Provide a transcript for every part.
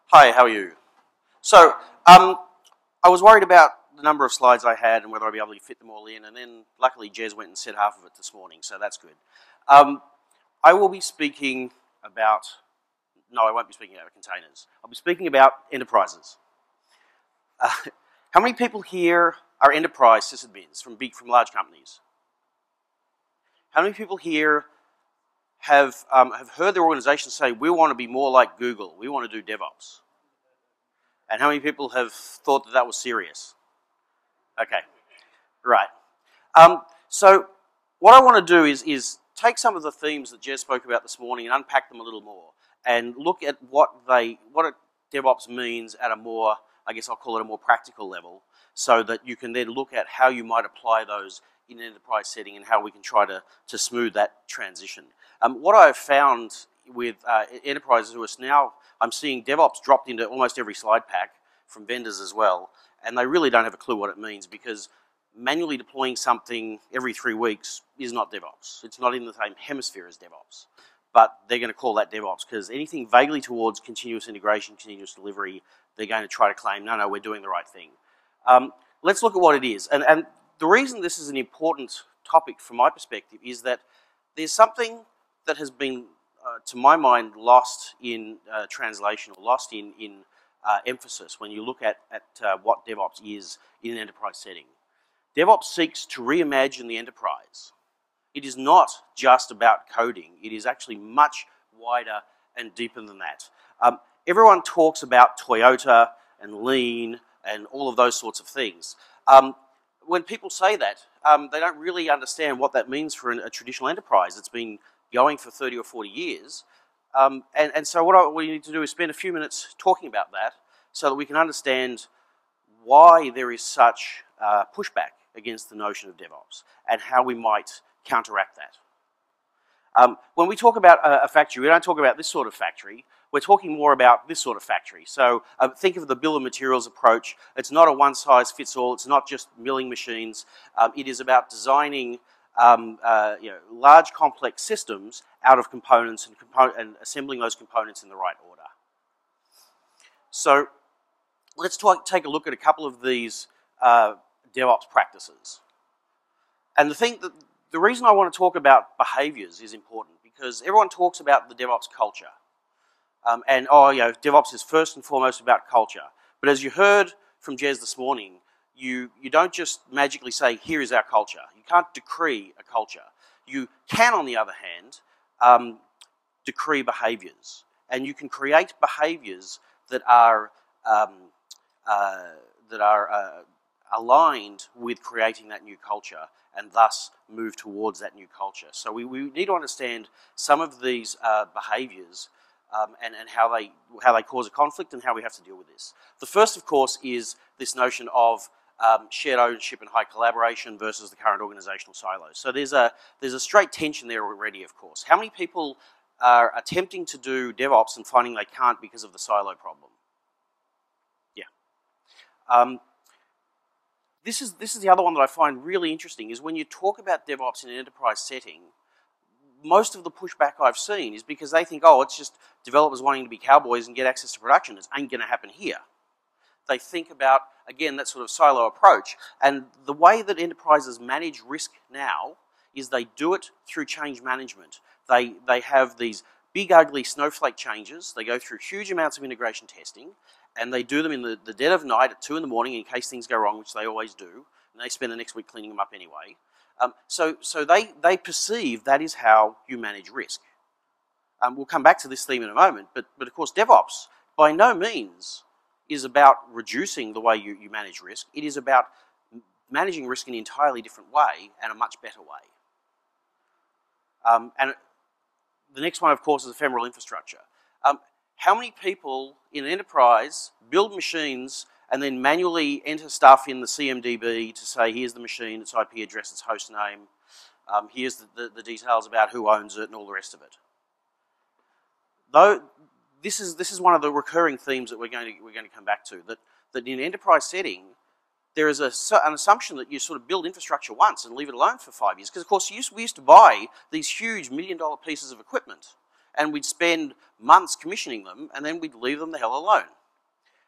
Hi, how are you? So, I was worried about the number of slides I had and whether I'd be able to fit them all in, and then luckily Jez went and said half of it this morning, so that's good. I will be speaking about, no, I won't be speaking about containers. I'll be speaking about enterprises. How many people here are enterprise sysadmins from large companies? How many people here have heard their organization say, we want to be more like Google, we want to do DevOps? And how many people have thought that that was serious? Okay, right. So what I want to do is take some of the themes that Jez spoke about this morning and unpack them a little more and look at what DevOps means at a more, I guess I'll call it a more practical level, so that you can then look at how you might apply those in an enterprise setting and how we can try to smooth that transition. What I've found with enterprises who are now, I'm seeing DevOps dropped into almost every slide pack from vendors as well, and they really don't have a clue what it means, because manually deploying something every 3 weeks is not DevOps. It's not in the same hemisphere as DevOps, but they're going to call that DevOps because anything vaguely towards continuous integration, continuous delivery, they're going to try to claim, no, we're doing the right thing. Let's look at what it is. And the reason this is an important topic from my perspective is that there's something that has been, to my mind, lost in translation or lost in emphasis when you look at what DevOps is in an enterprise setting. DevOps seeks to reimagine the enterprise. It is not just about coding. It is actually much wider and deeper than that. Everyone talks about Toyota and Lean and all of those sorts of things. When people say that, they don't really understand what that means for a traditional enterprise. It's been going for 30 or 40 years. And so what we need to do is spend a few minutes talking about that so that we can understand why there is such pushback against the notion of DevOps and how we might counteract that. When we talk about a factory, we don't talk about this sort of factory. We're talking more about this sort of factory. So think of the bill of materials approach. It's not a one-size-fits-all. It's not just milling machines. It is about designing large, complex systems out of components and assembling those components in the right order. So let's take a look at a couple of these DevOps practices. And the reason I want to talk about behaviors is important because everyone talks about the DevOps culture. DevOps is first and foremost about culture. But as you heard from Jez this morning, you don't just magically say, here is our culture. You can't decree a culture. You can, on the other hand, decree behaviors. And you can create behaviors that are aligned with creating that new culture and thus move towards that new culture. So we need to understand some of these behaviors and how they cause a conflict and how we have to deal with this. The first, of course, is this notion of shared ownership and high collaboration versus the current organizational silos. So there's a straight tension there already, of course. How many people are attempting to do DevOps and finding they can't because of the silo problem? Yeah. This is the other one that I find really interesting, is when you talk about DevOps in an enterprise setting, most of the pushback I've seen is because they think, oh, it's just developers wanting to be cowboys and get access to production. It ain't going to happen here. They think about, again, that sort of silo approach. And the way that enterprises manage risk now is they do it through change management. They have these big, ugly snowflake changes. They go through huge amounts of integration testing, and they do them in the dead of night at 2 in the morning in case things go wrong, which they always do, and they spend the next week cleaning them up anyway. So they perceive that is how you manage risk. We'll come back to this theme in a moment, but of course DevOps by no means is about reducing the way you manage risk. It is about managing risk in an entirely different way and a much better way. And the next one, of course, is ephemeral infrastructure. How many people in an enterprise build machines and then manually enter stuff in the CMDB to say, here's the machine, its IP address, its host name, here's the details about who owns it and all the rest of it? Though this is one of the recurring themes that we're going to come back to, that in an enterprise setting, there is an assumption that you sort of build infrastructure once and leave it alone for 5 years. Because, of course, we used to buy these huge $1 million pieces of equipment, and we'd spend months commissioning them, and then we'd leave them the hell alone.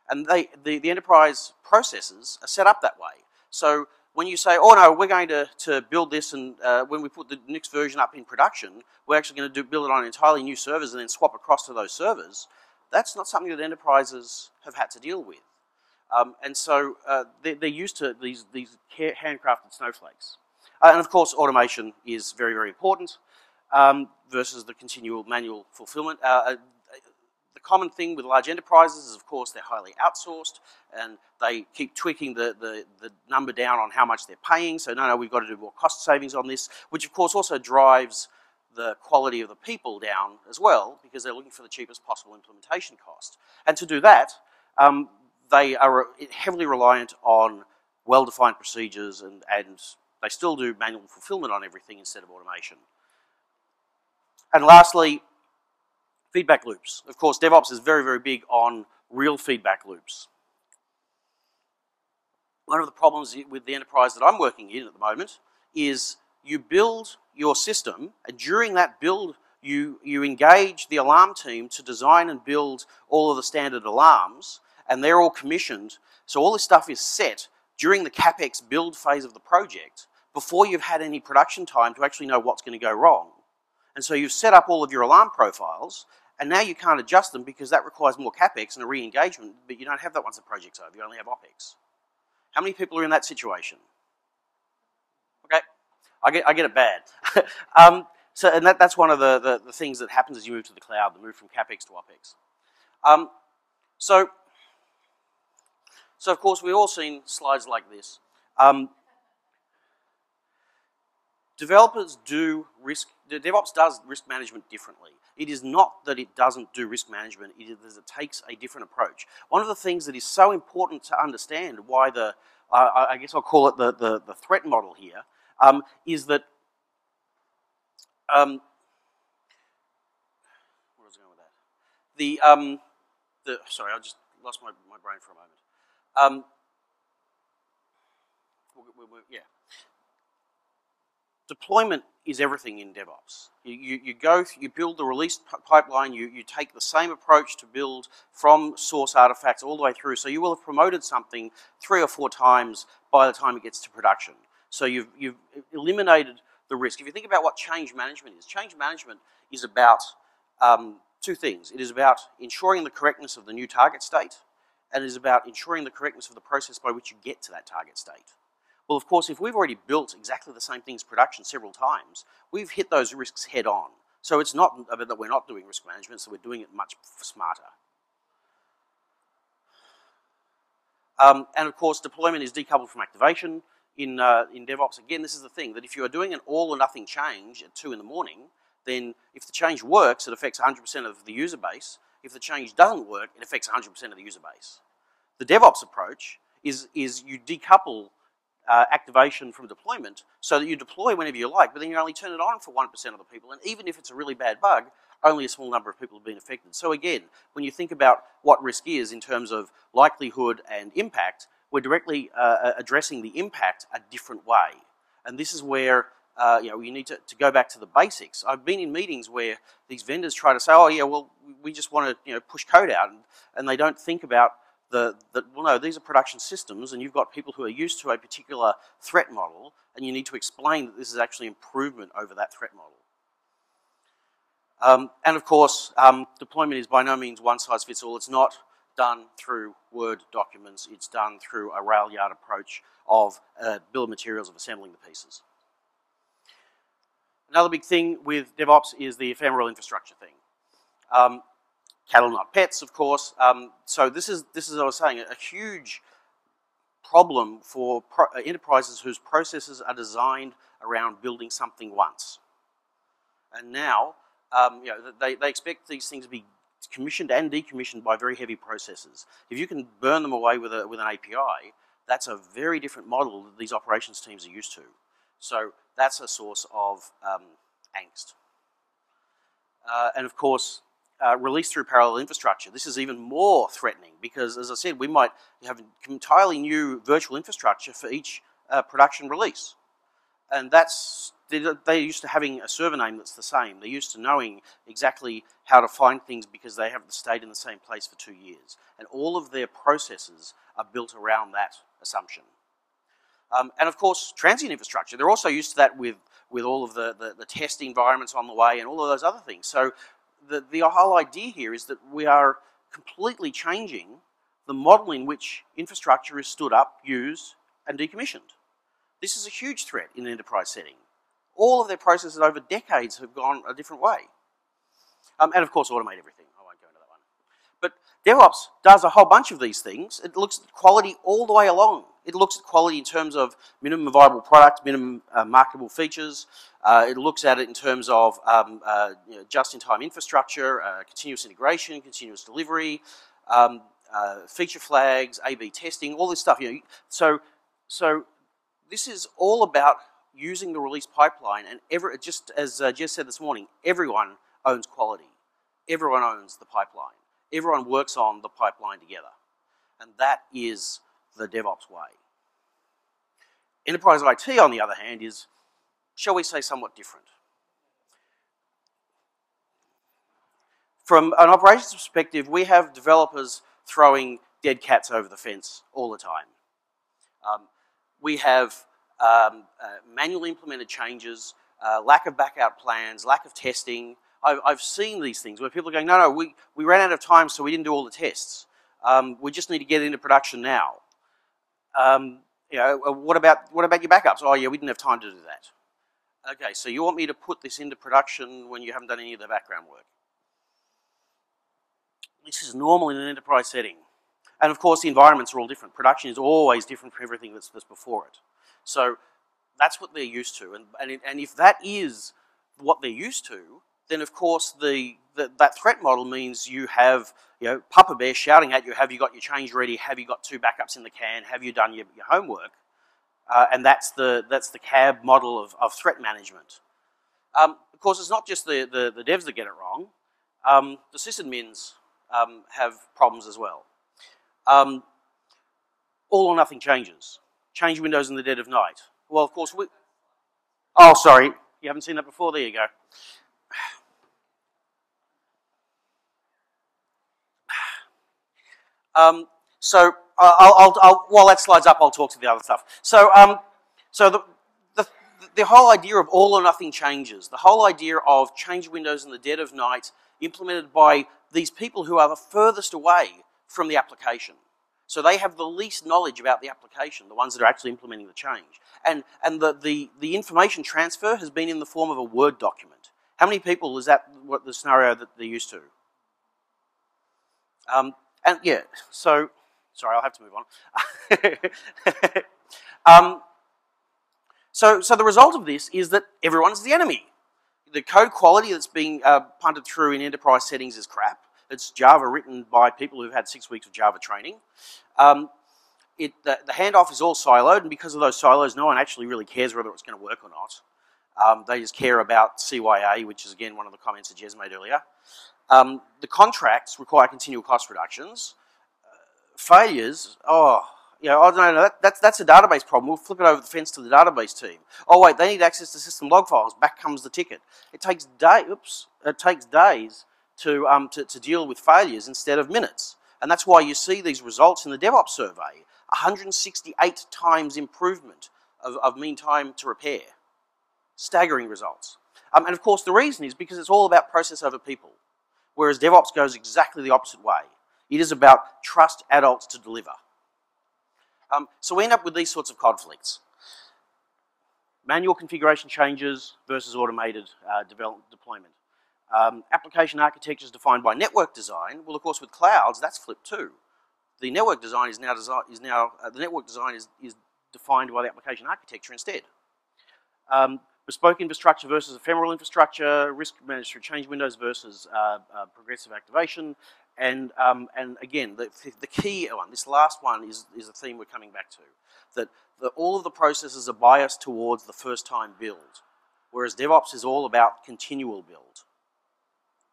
And the enterprise processes are set up that way. So when you say, oh no, we're going to build this, and when we put the next version up in production, we're actually going to build it on entirely new servers and then swap across to those servers, that's not something that enterprises have had to deal with. And so they're used to these handcrafted snowflakes. And of course, automation is very, very important versus the continual manual fulfillment. The common thing with large enterprises is, of course, they're highly outsourced, and they keep tweaking the number down on how much they're paying. So, no, we've got to do more cost savings on this, which, of course, also drives the quality of the people down as well, because they're looking for the cheapest possible implementation cost. And to do that, they are heavily reliant on well-defined procedures, and they still do manual fulfillment on everything instead of automation. And lastly, feedback loops. Of course, DevOps is very, very big on real feedback loops. One of the problems with the enterprise that I'm working in at the moment is you build your system, and during that build, you engage the alarm team to design and build all of the standard alarms, and they're all commissioned. So all this stuff is set during the CapEx build phase of the project before you've had any production time to actually know what's going to go wrong. And so you've set up all of your alarm profiles, and now you can't adjust them because that requires more CapEx and a re-engagement, but you don't have that once the project's over. You only have OpEx. How many people are in that situation? Okay, I get it bad. And that's one of the things that happens as you move to the cloud, the move from CapEx to OpEx. So of course, we've all seen slides like this. DevOps does risk management differently. It is not that it doesn't do risk management, it is that it takes a different approach. One of the things that is so important to understand why I guess I'll call it the threat model here, is that, where was I going with that? Sorry, I just lost my brain for a moment. Yeah. Deployment is everything in DevOps. You build the release pipeline, you take the same approach to build from source artifacts all the way through. So you will have promoted something 3 or 4 times by the time it gets to production. So you've eliminated the risk. If you think about what change management is about 2 things. It is about ensuring the correctness of the new target state, and it is about ensuring the correctness of the process by which you get to that target state. Well, of course, if we've already built exactly the same things production several times, we've hit those risks head on. So it's not that we're not doing risk management, so we're doing it much smarter. And of course, deployment is decoupled from activation. In DevOps, again, this is the thing, that if you are doing an all or nothing change at 2 in the morning, then if the change works, it affects 100% of the user base. If the change doesn't work, it affects 100% of the user base. The DevOps approach is you decouple activation from deployment so that you deploy whenever you like, but then you only turn it on for 1% of the people, and even if it's a really bad bug, only a small number of people have been affected. So again, when you think about what risk is in terms of likelihood and impact, we're directly addressing the impact a different way. And this is where you need to go back to the basics. I've been in meetings where these vendors try to say, oh yeah, well, we just want to push code out, and they don't think about well, no, these are production systems, and you've got people who are used to a particular threat model, and you need to explain that this is actually improvement over that threat model. And of course, deployment is by no means one size fits all. It's not done through Word documents. It's done through a rail yard approach of bill of materials of assembling the pieces. Another big thing with DevOps is the ephemeral infrastructure thing. Cattle not pets, of course. So this is, as I was saying, a huge problem for enterprises whose processes are designed around building something once. And now, they expect these things to be commissioned and decommissioned by very heavy processes. If you can burn them away with an API, that's a very different model that these operations teams are used to. So that's a source of angst. And of course, release through parallel infrastructure. This is even more threatening because, as I said, we might have an entirely new virtual infrastructure for each production release. And that's they're used to having a server name that's the same. They're used to knowing exactly how to find things because they have stayed in the same place for 2 years. And all of their processes are built around that assumption. And of course, transient infrastructure, they're also used to that with all of the test environments on the way and all of those other things. So the whole idea here is that we are completely changing the model in which infrastructure is stood up, used, and decommissioned. This is a huge threat in an enterprise setting. All of their processes over decades have gone a different way. And of course, automate everything. I won't go into that one. But DevOps does a whole bunch of these things. It looks at quality all the way along. It looks at quality in terms of minimum viable product, minimum marketable features. It looks at it in terms of just-in-time infrastructure, continuous integration, continuous delivery, feature flags, A/B testing, all this stuff. So this is all about using the release pipeline, and just as Jez said this morning, everyone owns quality. Everyone owns the pipeline. Everyone works on the pipeline together. And that is the DevOps way. Enterprise IT, on the other hand, is, shall we say, somewhat different. From an operations perspective, we have developers throwing dead cats over the fence all the time. We have manually implemented changes, lack of backup plans, lack of testing. I've seen these things where people are going, no, we ran out of time, so we didn't do all the tests. We just need to get into production now. What about your backups? Oh, yeah, we didn't have time to do that. Okay, so you want me to put this into production when you haven't done any of the background work? This is normal in an enterprise setting. And of course, the environments are all different. Production is always different from everything that's before it. So that's what they're used to. And if that is what they're used to, then of course that threat model means you have Papa Bear shouting at you, have you got your change ready? Have you got 2 backups in the can? Have you done your homework? And that's the CAB model of threat management. Of course, it's not just the devs that get it wrong. The sysadmins have problems as well. All or nothing changes. Change windows in the dead of night. Well, of course, oh, sorry. You haven't seen that before? There you go. So while that slides up, I'll talk to the other stuff. So the whole idea of all or nothing changes, the whole idea of change windows in the dead of night implemented by these people who are the furthest away from the application. So they have the least knowledge about the application, the ones that are actually implementing the change. And the information transfer has been in the form of a Word document. How many people is that what the scenario that they're used to? And yeah, so, sorry, I'll have to move on. So the result of this is that everyone's the enemy. The code quality that's being punted through in enterprise settings is crap. It's Java written by people who've had 6 weeks of Java training. The handoff is all siloed, and because of those silos, no one actually really cares whether it's going to work or not. They just care about CYA, which is, again, one of the comments that Jez made earlier. The contracts require continual cost reductions. Failures, oh no, that's a database problem. We'll flip it over the fence to the database team. Oh wait, they need access to system log files. Back comes the ticket. It takes days to deal with failures instead of minutes. And that's why you see these results in the DevOps survey. 168 times improvement of mean time to repair. Staggering results. And of course the reason is because it's all about process over people. Whereas DevOps goes exactly the opposite way. It is about trust adults to deliver. So we end up with these sorts of conflicts. Manual configuration changes versus automated deployment. Application architecture is defined by network design. Well, of course, with clouds, that's flipped too. The network design is defined by the application architecture instead. Bespoke infrastructure versus ephemeral infrastructure, risk managed through change windows versus progressive activation, and again, the key one, this last one is a theme we're coming back to, that all of the processes are biased towards the first-time build, whereas DevOps is all about continual build.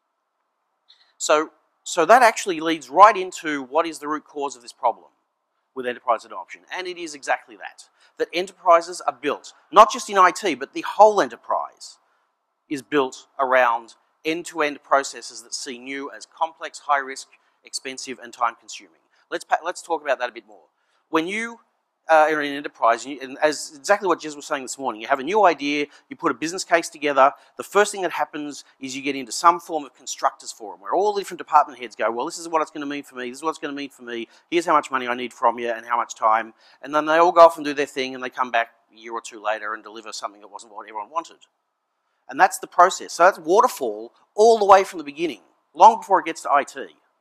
So that actually leads right into what is the root cause of this problem. with enterprise adoption. And it is exactly that. That enterprises are built, not just in IT, but the whole enterprise is built around end-to-end processes that see new as complex, high-risk, expensive, and time-consuming. Let's talk about that a bit more. When you are in an enterprise, and as exactly what Jez was saying this morning, you have a new idea, you put a business case together, the first thing that happens is you get into some form of constructors forum where all the different department heads go, well, this is what it's going to mean for me, this is what it's going to mean for me, here's how much money I need from you and how much time, and then they all go off and do their thing and they come back a year or two later and deliver something that wasn't what everyone wanted. And that's the process. So that's waterfall all the way from the beginning, long before it gets to IT.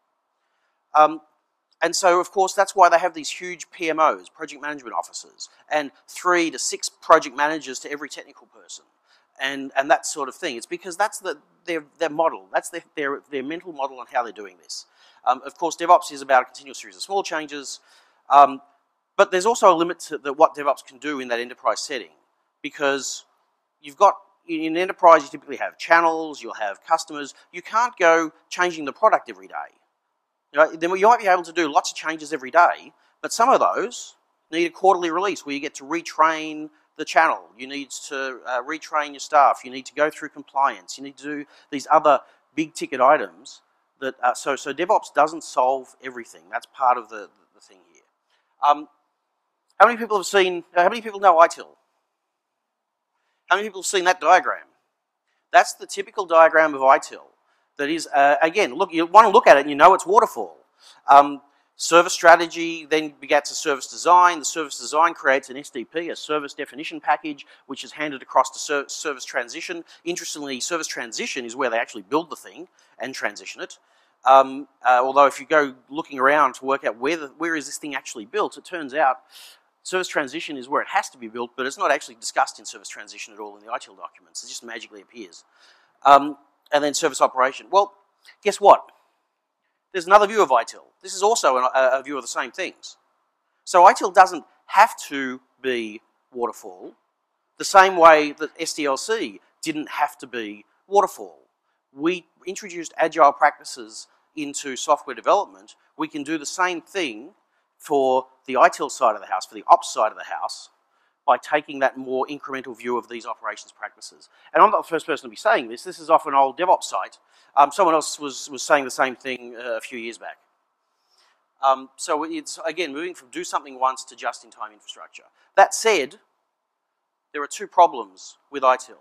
And so, of course, that's why they have these huge PMOs, project management officers, and 3 to 6 project managers to every technical person, and that sort of thing. It's because that's their model. That's their mental model on how they're doing this. Of course, DevOps is about a continual series of small changes, but there's also a limit to what DevOps can do in that enterprise setting, because you've got, in enterprise, you typically have channels, you'll have customers. You can't go changing the product every day. Then you might be able to do lots of changes every day, but some of those need a quarterly release where you get to retrain the channel. You need to retrain your staff. You need to go through compliance. You need to do these other big ticket items. That so DevOps doesn't solve everything. That's part of the thing here. How many people have seen? How many people know ITIL? How many people have seen that diagram? That's the typical diagram of ITIL. That is, again, look, you want to look at it and you know it's waterfall. Service strategy then begets a service design. The service design creates an SDP, a service definition package, which is handed across to service transition. Interestingly, service transition is where they actually build the thing and transition it. Although if you go looking around to work out where is this thing actually built, it turns out service transition is where it has to be built, but it's not actually discussed in service transition at all in the ITIL documents. It just magically appears. And then service operation. Well, guess what? There's another view of ITIL. This is also a view of the same things. So ITIL doesn't have to be waterfall the same way that SDLC didn't have to be waterfall. We introduced agile practices into software development. We can do the same thing for the ITIL side of the house, for the ops side of the house, by taking that more incremental view of these operations practices. And I'm not the first person to be saying this. This is off an old DevOps site. Someone else was saying the same thing a few years back. So it's, again, moving from do something once to just-in-time infrastructure. That said, there are 2 problems with ITIL.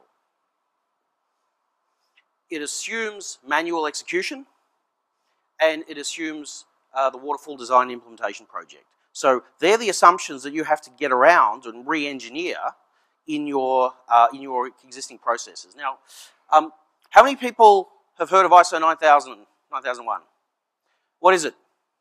It assumes manual execution, and it assumes the waterfall design implementation project. So they're the assumptions that you have to get around and re-engineer in your existing processes. Now, how many people have heard of ISO 9000, 9001? What is it?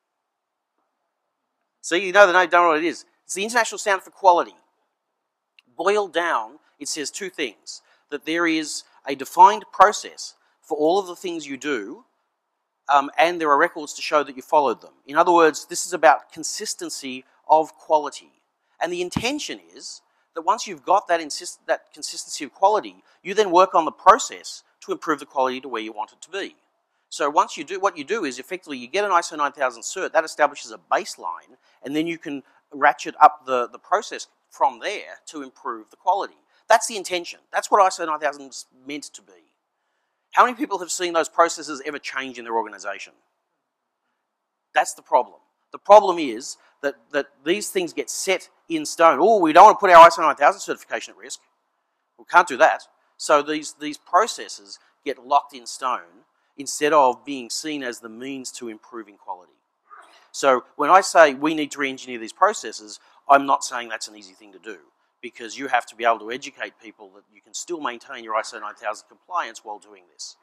See, you know the name, don't know what it is. It's the International Standard for Quality. Boiled down, it says 2 things. That there is a defined process for all of the things you do, and there are records to show that you followed them. In other words, this is about consistency of quality. And the intention is that once you've got that consistency of quality, you then work on the process to improve the quality to where you want it to be. So once you do, what you do is effectively you get an ISO 9000 cert, that establishes a baseline, and then you can ratchet up the process from there to improve the quality. That's the intention. That's what ISO 9000 is meant to be. How many people have seen those processes ever change in their organization? That's the problem. The problem is that these things get set in stone. Oh, we don't want to put our ISO 9000 certification at risk. We can't do that. So these processes get locked in stone instead of being seen as the means to improving quality. So when I say we need to re-engineer these processes, I'm not saying that's an easy thing to do, because you have to be able to educate people that you can still maintain your ISO 9000 compliance while doing this.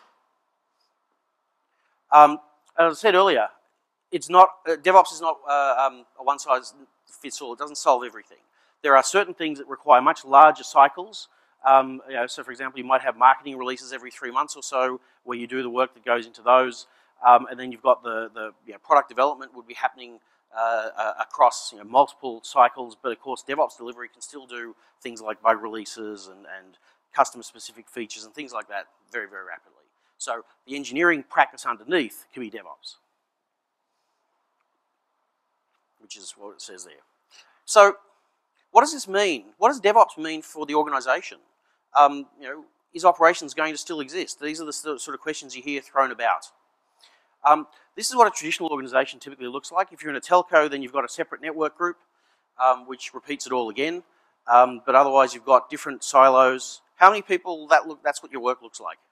As I said earlier, DevOps is not a one-size-fits-all. It doesn't solve everything. There are certain things that require much larger cycles. So, for example, you might have marketing releases every 3 months or so, where you do the work that goes into those, and then you've got the product development would be happening across multiple cycles. But of course, DevOps delivery can still do things like bug releases and customer-specific features and things like that very, very rapidly. So the engineering practice underneath can be DevOps. which is what it says there. So what does this mean? What does DevOps mean for the organisation? Is operations going to still exist? These are the sort of questions you hear thrown about. This is what a traditional organisation typically looks like. If you're in a telco, then you've got a separate network group, which repeats it all again. But otherwise, you've got different silos. How many people that's what your work looks like?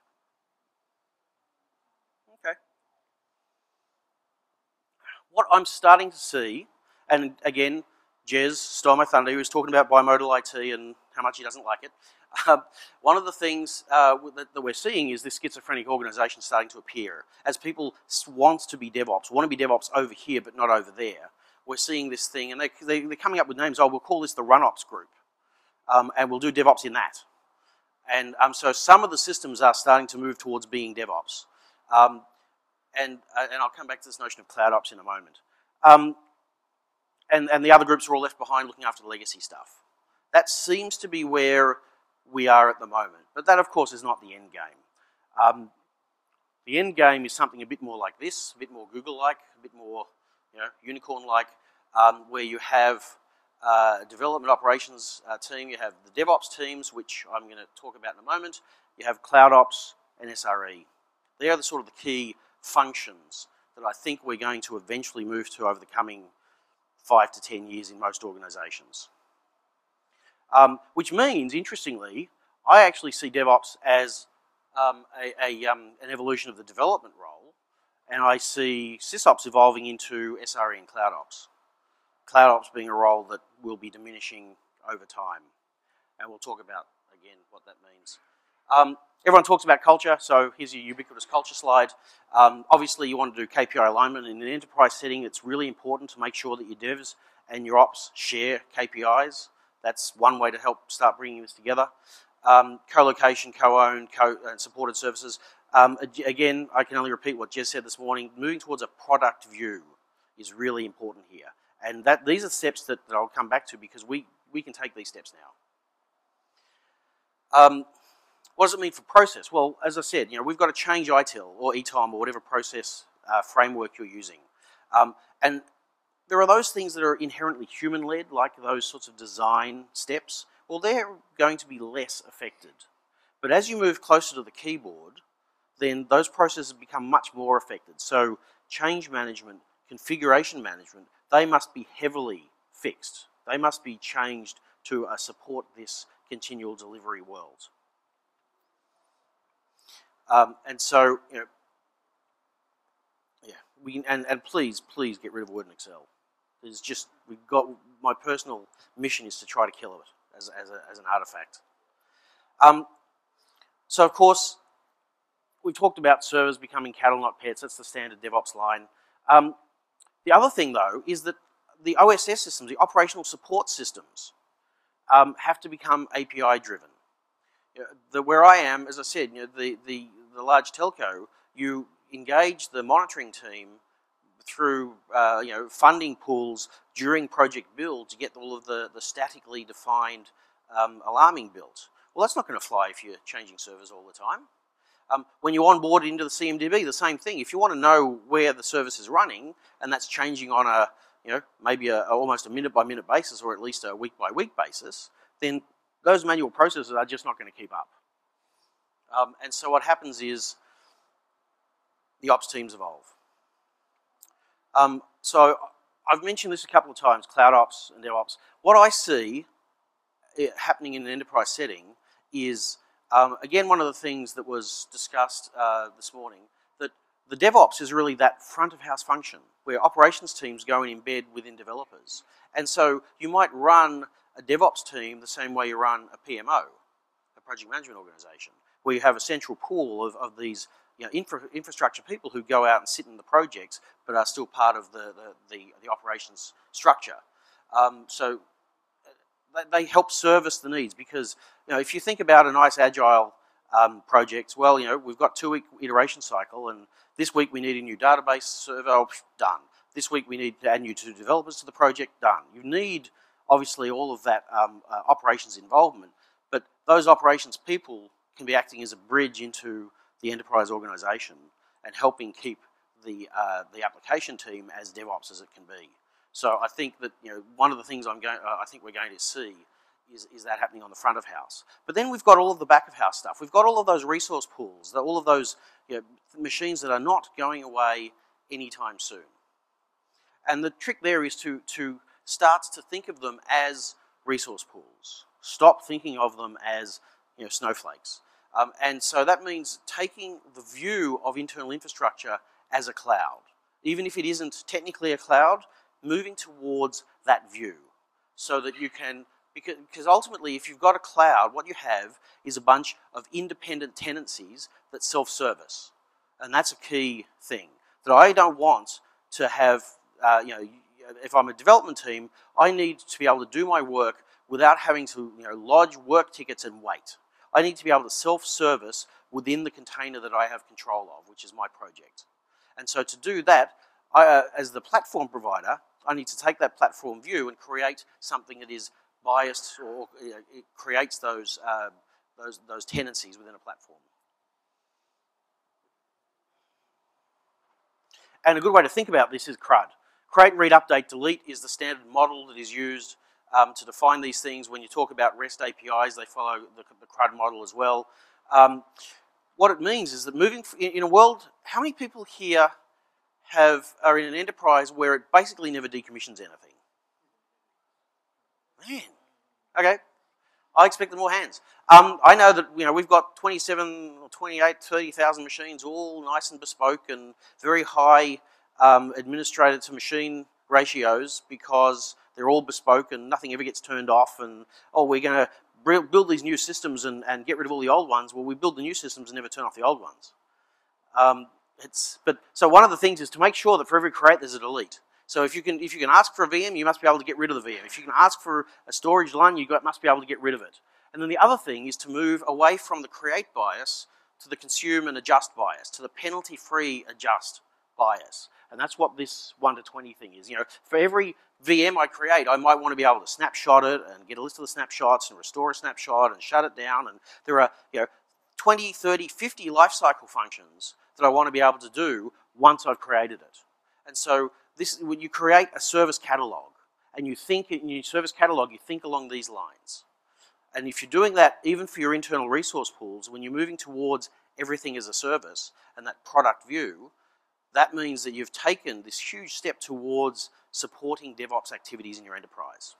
Okay. What I'm starting to see, and again, Jez stole my thunder. He was talking about bimodal IT and how much he doesn't like it. One of the things that we're seeing is this schizophrenic organisation starting to appear. As people want to be DevOps over here but not over there. We're seeing this thing, and they're coming up with names. Oh, we'll call this the RunOps group, and we'll do DevOps in that. And so some of the systems are starting to move towards being DevOps. And I'll come back to this notion of CloudOps in a moment. And the other groups are all left behind looking after the legacy stuff. That seems to be where we are at the moment. But that, of course, is not the end game. The end game is something a bit more like this, a bit more Google-like, a bit more unicorn-like, where you have a development operations team, you have the DevOps teams, which I'm going to talk about in a moment, you have CloudOps and SRE. They are the sort of the key functions that I think we're going to eventually move to over the coming 5 to 10 years in most organisations. Which means, interestingly, I actually see DevOps as an evolution of the development role, and I see SysOps evolving into SRE and CloudOps. CloudOps being a role that will be diminishing over time, and we'll talk about, again, what that means. Everyone talks about culture, so here's your ubiquitous culture slide. Obviously, you want to do KPI alignment. In an enterprise setting, it's really important to make sure that your devs and your ops share KPIs. That's one way to help start bringing this together. Co-location, co-owned, and supported services. Again, I can only repeat what Jez said this morning. Moving towards a product view is really important here. And these are steps that I'll come back to because we can take these steps now. What does it mean for process? Well, as I said, we've got to change ITIL or ETOM or whatever process framework you're using. And there are those things that are inherently human-led, like those sorts of design steps. Well, they're going to be less affected. But as you move closer to the keyboard, then those processes become much more affected. So change management, configuration management, they must be heavily fixed. They must be changed to support this continual delivery world. And so, and please get rid of Word and Excel. There's just, my personal mission is to try to kill it as an artifact. So of course, we talked about servers becoming cattle, not pets. That's the standard DevOps line. The other thing, though, is that the OSS systems, the operational support systems, have to become API-driven. Where I am, as I said, the large telco, you engage the monitoring team through funding pools during project build to get all of the statically defined alarming built. Well, that's not going to fly if you're changing servers all the time. When you onboard into the CMDB, the same thing. If you want to know where the service is running, and that's changing on a maybe almost a minute-by-minute basis, or at least a week-by-week basis, then those manual processes are just not going to keep up. And so what happens is the ops teams evolve. So I've mentioned this a couple of times, CloudOps and DevOps. What I see happening in an enterprise setting is, again, one of the things that was discussed this morning, that the DevOps is really that front-of-house function where operations teams go and embed within developers. And so you might run a DevOps team the same way you run a PMO, a project management organization, where you have a central pool of these infrastructure people who go out and sit in the projects but are still part of the operations structure. So they help service the needs because if you think about a nice agile project, well, we've got 2-week iteration cycle, and this week we need a new database server, done. This week we need to add new 2 developers to the project, done. You need obviously all of that operations involvement, but those operations people can be acting as a bridge into the enterprise organization and helping keep the application team as DevOps as it can be. So I think that one of the things I think we're going to see is that happening on the front of house. But then we've got all of the back of house stuff. We've got all of those resource pools, all of those machines that are not going away anytime soon. And the trick there is to start to think of them as resource pools. Stop thinking of them as snowflakes. And so that means taking the view of internal infrastructure as a cloud. Even if it isn't technically a cloud, moving towards that view so that you can, because ultimately if you've got a cloud, what you have is a bunch of independent tenancies that self-service. And that's a key thing. That I don't want to have, if I'm a development team, I need to be able to do my work without having to lodge work tickets and wait. I need to be able to self-service within the container that I have control of, which is my project. And so to do that, as the platform provider, I need to take that platform view and create something that is biased, or it creates those tenancies within a platform. And a good way to think about this is CRUD. Create, read, update, delete is the standard model that is used to define these things. When you talk about REST APIs, they follow the CRUD model as well. What it means is that moving in a world, how many people here are in an enterprise where it basically never decommissions anything? Man, okay. I expected more hands. I know that we've got 27 or 28, 30,000 machines, all nice and bespoke and very high administrator to machine ratios because they're all bespoke and nothing ever gets turned off. And we're going to build these new systems and get rid of all the old ones. Well, we build the new systems and never turn off the old ones. So one of the things is to make sure that for every create there's a delete. So if you can ask for a VM, you must be able to get rid of the VM. If you can ask for a storage LUN, must be able to get rid of it. And then the other thing is to move away from the create bias to the consume and adjust bias, to the penalty-free adjust bias. And that's what this 1 to 20 thing is. For every VM I create, I might want to be able to snapshot it and get a list of the snapshots and restore a snapshot and shut it down. And there are 20, 30, 50 lifecycle functions that I want to be able to do once I've created it. And so when you create a service catalog, and you think in your service catalog, you think along these lines. And if you're doing that, even for your internal resource pools, when you're moving towards everything as a service and that product view, that means that you've taken this huge step towards supporting DevOps activities in your enterprise.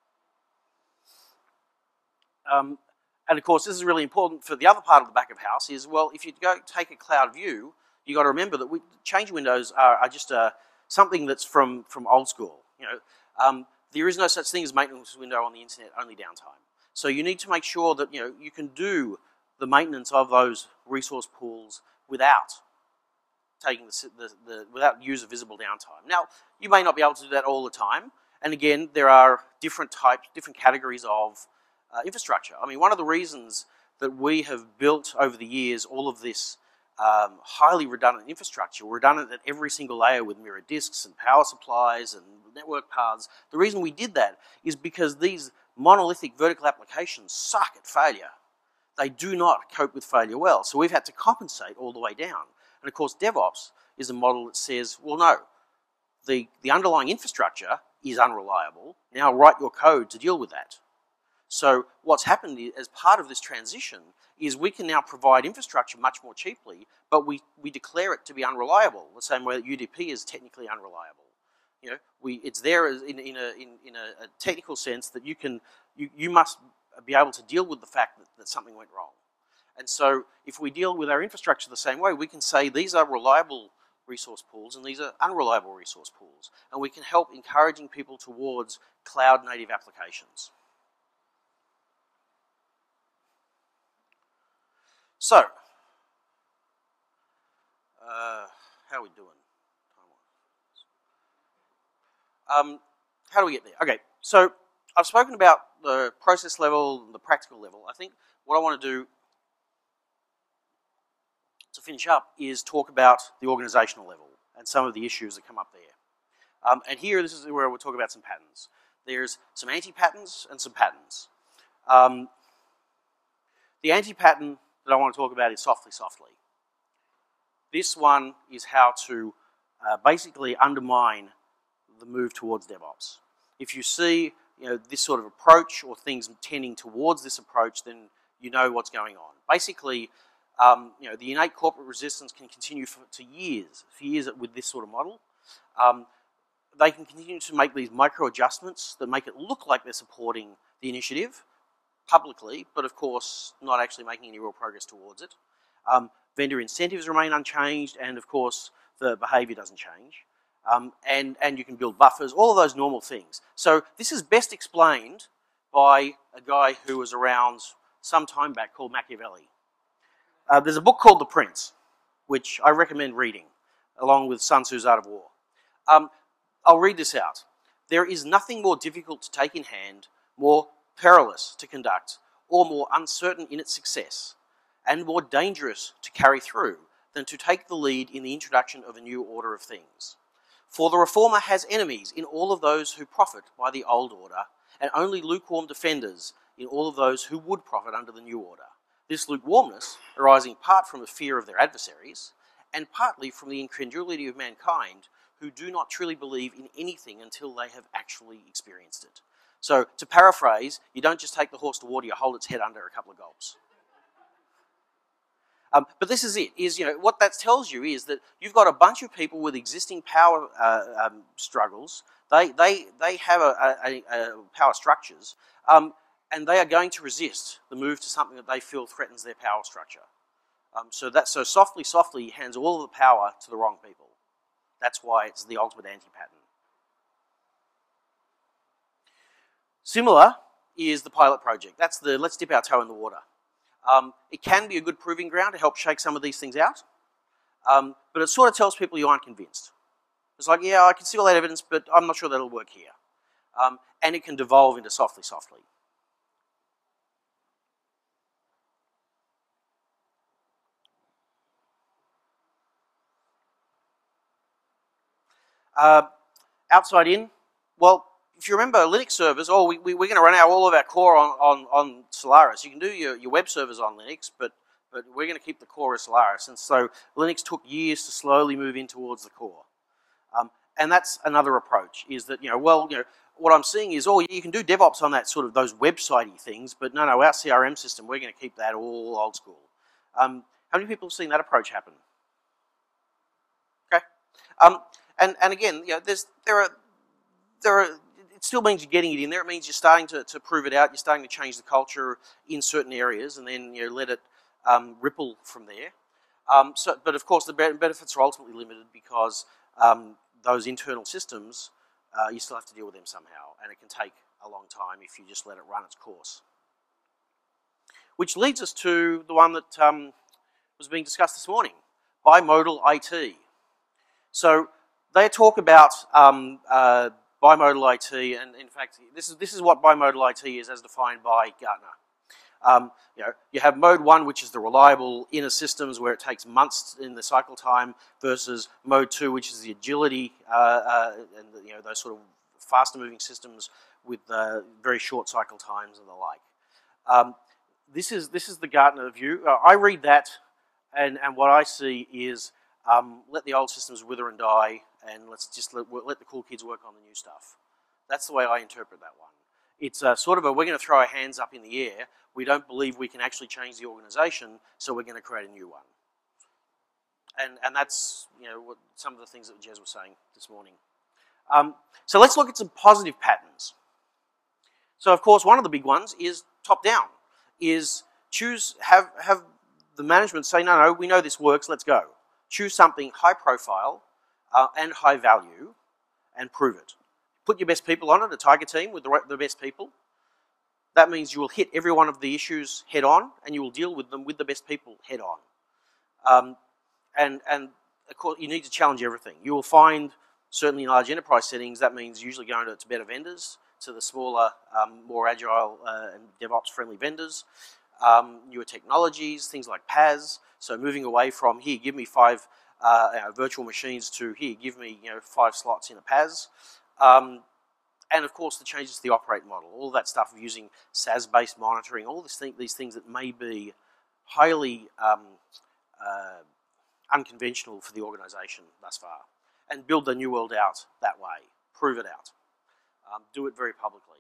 And of course, this is really important for the other part of the back of house is, well, if you go take a cloud view, you've got to remember that change windows are just something that's from old school. There is no such thing as maintenance window on the internet, only downtime. So you need to make sure that you can do the maintenance of those resource pools without taking without user visible downtime. Now, you may not be able to do that all the time. And again, there are different categories of infrastructure. I mean, one of the reasons that we have built over the years all of this highly redundant infrastructure, redundant at every single layer with mirrored disks and power supplies and network paths. The reason we did that is because these monolithic vertical applications suck at failure. They do not cope with failure well. So we've had to compensate all the way down. And of course, DevOps is a model that says, well, no, the underlying infrastructure is unreliable. Now write your code to deal with that. So what's happened as part of this transition is we can now provide infrastructure much more cheaply, but we declare it to be unreliable, the same way that UDP is technically unreliable. It's there in a technical sense that you must be able to deal with the fact that something went wrong. And so if we deal with our infrastructure the same way, we can say these are reliable resource pools and these are unreliable resource pools. And we can help encouraging people towards cloud-native applications. So, how are we doing? How do we get there? Okay, so I've spoken about the process level and the practical level. I think what I want to do to finish up is talk about the organizational level and some of the issues that come up there. And here, this is where we'll talk about some patterns. There's some anti-patterns and some patterns. The anti-pattern that I want to talk about is softly, softly. This one is how to basically undermine the move towards DevOps. If you see this sort of approach or things tending towards this approach, then you know what's going on. Basically, the innate corporate resistance can continue for years with this sort of model. They can continue to make these micro adjustments that make it look like they're supporting the initiative publicly, but of course not actually making any real progress towards it. Vendor incentives remain unchanged, and of course the behaviour doesn't change. And you can build buffers, all of those normal things. So this is best explained by a guy who was around some time back called Machiavelli. There's a book called The Prince, which I recommend reading, along with Sun Tzu's Art of War. I'll read this out. There is nothing more difficult to take in hand, more perilous to conduct, or more uncertain in its success, and more dangerous to carry through than to take the lead in the introduction of a new order of things. For the reformer has enemies in all of those who profit by the old order, and only lukewarm defenders in all of those who would profit under the new order. This lukewarmness arising part from the fear of their adversaries, and partly from the incredulity of mankind, who do not truly believe in anything until they have actually experienced it. So, to paraphrase, you don't just take the horse to water, you hold its head under a couple of gulps. But this is it, what that tells you is that you've got a bunch of people with existing power struggles. They have a power structures, and they are going to resist the move to something that they feel threatens their power structure. So softly hands all of the power to the wrong people. That's why it's the ultimate anti-pattern. Similar is the pilot project. That's the let's dip our toe in the water. It can be a good proving ground to help shake some of these things out, but it sort of tells people you aren't convinced. It's like, yeah, I can see all that evidence, but I'm not sure that'll work here. And it can devolve into softly. Outside in, well, if you remember Linux servers, we're going to run all of our core on Solaris. You can do your web servers on Linux, but we're going to keep the core as Solaris. And so Linux took years to slowly move in towards the core. And that's another approach, is that, what I'm seeing is, you can do DevOps on that sort of those website-y things, but no, our CRM system, we're going to keep that all old school. How many people have seen that approach happen? Okay. And again, it still means you're getting it in there. It means you're starting to prove it out. You're starting to change the culture in certain areas, and then let it ripple from there. But of course, the benefits are ultimately limited because those internal systems, you still have to deal with them somehow, and it can take a long time if you just let it run its course. Which leads us to the one that was being discussed this morning, bimodal IT. So they talk about bimodal IT, and in fact, this is what bimodal IT is as defined by Gartner. You have mode 1, which is the reliable inner systems where it takes months in the cycle time, versus mode 2, which is the agility and those sort of faster moving systems with very short cycle times and the like. This is the Gartner view. I read that, and what I see is let the old systems wither and die, and let's just let the cool kids work on the new stuff. That's the way I interpret that one. It's sort of we're going to throw our hands up in the air. We don't believe we can actually change the organization, so we're going to create a new one. And that's what some of the things that Jez was saying this morning. So let's look at some positive patterns. So of course, one of the big ones is top down. Is have the management say, no, we know this works. Let's go. Choose something high profile and high value, and prove it. Put your best people on it, a tiger team with the best people. That means you will hit every one of the issues head on, and you will deal with them with the best people head on. And of course, you need to challenge everything. You will find, certainly in large enterprise settings, that means usually going to better vendors, to the smaller, more agile and DevOps-friendly vendors, newer technologies, things like PaaS. So moving away from, here, give me 5 virtual machines, to here, give me 5 slots in a PaaS. And of course, the changes to the operating model, all that stuff of using SaaS-based monitoring, all these things that may be highly unconventional for the organization thus far, and build the new world out that way. prove it out. Do it very publicly.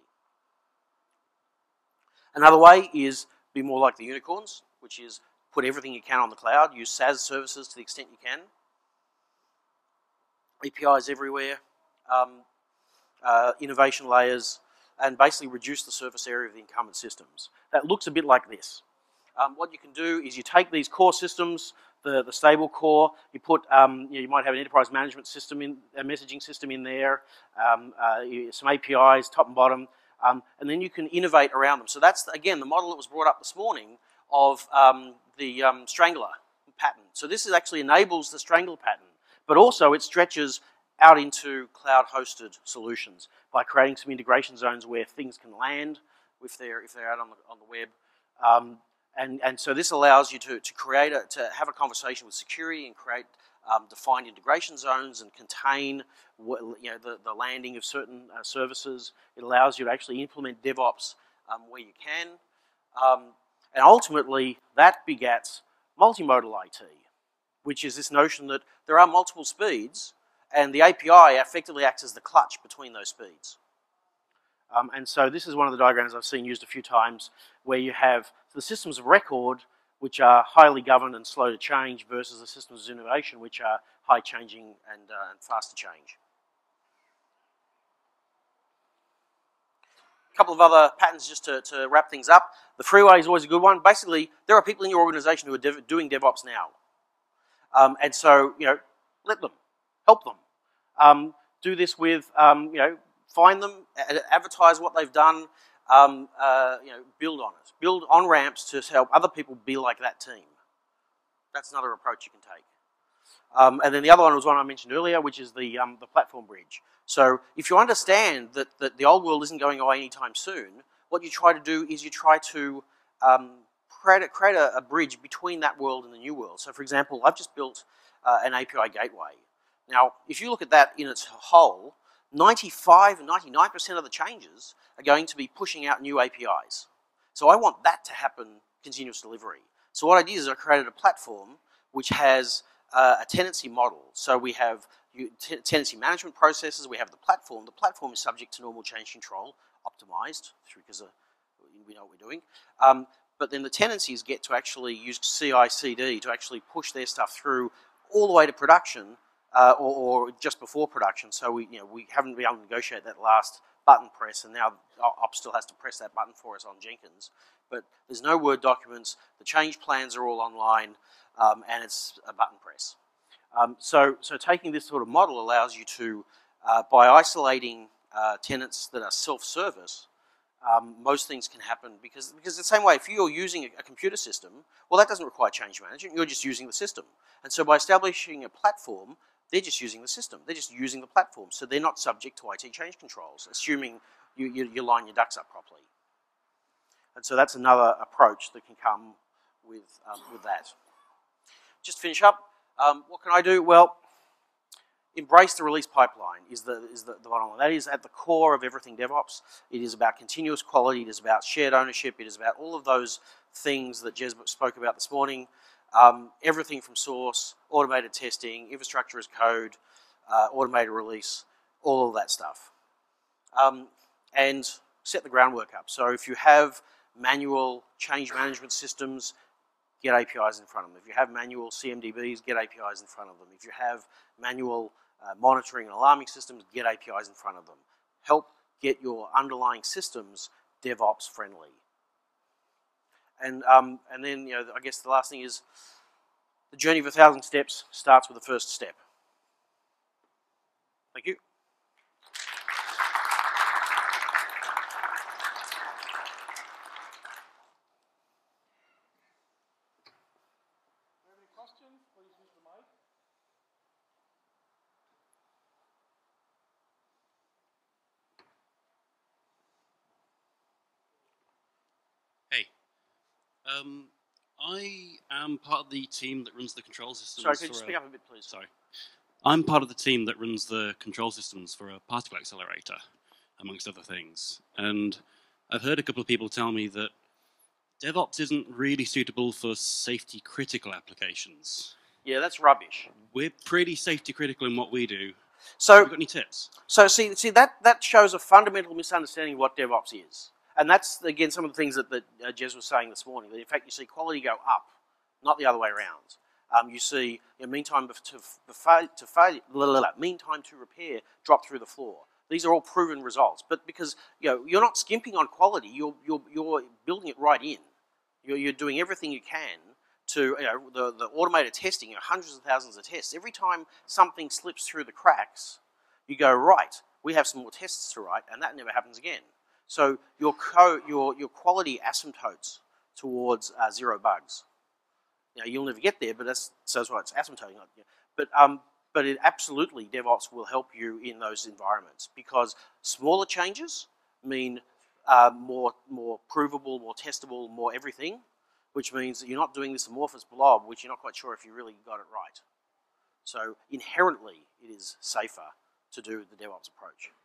Another way is be more like the unicorns, which is put everything you can on the cloud, use SaaS services to the extent you can, APIs everywhere, innovation layers, and basically reduce the surface area of the incumbent systems. That looks a bit like this. What you can do is you take these core systems, the stable core, you put, you might have an enterprise management system, a messaging system in there, some APIs, top and bottom, and then you can innovate around them. So that's, again, the model that was brought up this morning of the Strangler pattern. So this is actually enables the Strangler pattern, but also it stretches out into cloud-hosted solutions by creating some integration zones where things can land if they're out on the web. And so this allows you to have a conversation with security and create defined integration zones and contain the landing of certain services. It allows you to actually implement DevOps where you can. And ultimately, that begets multimodal IT, which is this notion that there are multiple speeds, and the API effectively acts as the clutch between those speeds. And so this is one of the diagrams I've seen used a few times, where you have the systems of record, which are highly governed and slow to change, versus the systems of innovation, which are high changing and fast to change. A couple of other patterns just to wrap things up. The freeway is always a good one. Basically, there are people in your organization who are doing DevOps now. And so, let them, help them. Do this with, find them, advertise what they've done, build on it. Build on-ramps to help other people be like that team. That's another approach you can take. And then the other one was one I mentioned earlier, which is the platform bridge. So if you understand that the old world isn't going away anytime soon, what you try to do is you try to create a bridge between that world and the new world. So for example, I've just built an API gateway. Now, if you look at that in its whole, 95 and 99% of the changes are going to be pushing out new APIs. So I want that to happen continuous delivery. So what I did is I created a platform which has a tenancy model. So we have tenancy management processes, we have the platform. The platform is subject to normal change control, optimized, because we know what we're doing. But then the tenancies get to actually use CI/CD to actually push their stuff through all the way to production, or just before production. So we haven't been able to negotiate that last button press, and now Ops still has to press that button for us on Jenkins. But there's no Word documents, the change plans are all online, and it's a button press. So taking this sort of model allows you to, by isolating tenants that are self-service, most things can happen because the same way, if you're using a computer system, well, that doesn't require change management, you're just using the system. And so by establishing a platform, they're just using the system. They're just using the platform. So they're not subject to IT change controls, assuming you line your ducks up properly. And so that's another approach that can come with that. Just to finish up, what can I do? Well, embrace the release pipeline is the bottom line. That is at the core of everything DevOps. It is about continuous quality. It is about shared ownership. It is about all of those things that Jez spoke about this morning. Everything from source, automated testing, infrastructure as code, automated release, all of that stuff. And set the groundwork up. So if you have manual change management systems, get APIs in front of them. If you have manual CMDBs, get APIs in front of them. If you have manual monitoring and alarming systems, get APIs in front of them. Help get your underlying systems DevOps friendly. And then, I guess the last thing is the journey of 1,000 steps starts with the first step. Thank you. Any questions? Please use the mic. Hey, I am part of the team that runs the control systems. Sorry, could you speak up a bit, please? Sorry. I'm part of the team that runs the control systems for a particle accelerator, amongst other things. And I've heard a couple of people tell me that DevOps isn't really suitable for safety-critical applications. Yeah, that's rubbish. We're pretty safety-critical in what we do. So, Have you got any tips? so see that shows a fundamental misunderstanding of what DevOps is, and that's again some of the things that Jez was saying this morning. That in fact you see quality go up, not the other way around. You see meantime meantime to repair drop through the floor. These are all proven results, but because you're not skimping on quality, you're building it right in. You're doing everything you can to the automated testing, hundreds of thousands of tests. Every time something slips through the cracks, you go, right, we have some more tests to write, and that never happens again. So your quality asymptotes towards zero bugs. You'll never get there, but that's why it's asymptoting. But it absolutely, DevOps will help you in those environments because smaller changes mean more provable, more testable, more everything, which means that you're not doing this amorphous blob, which you're not quite sure if you really got it right. So inherently, it is safer to do the DevOps approach.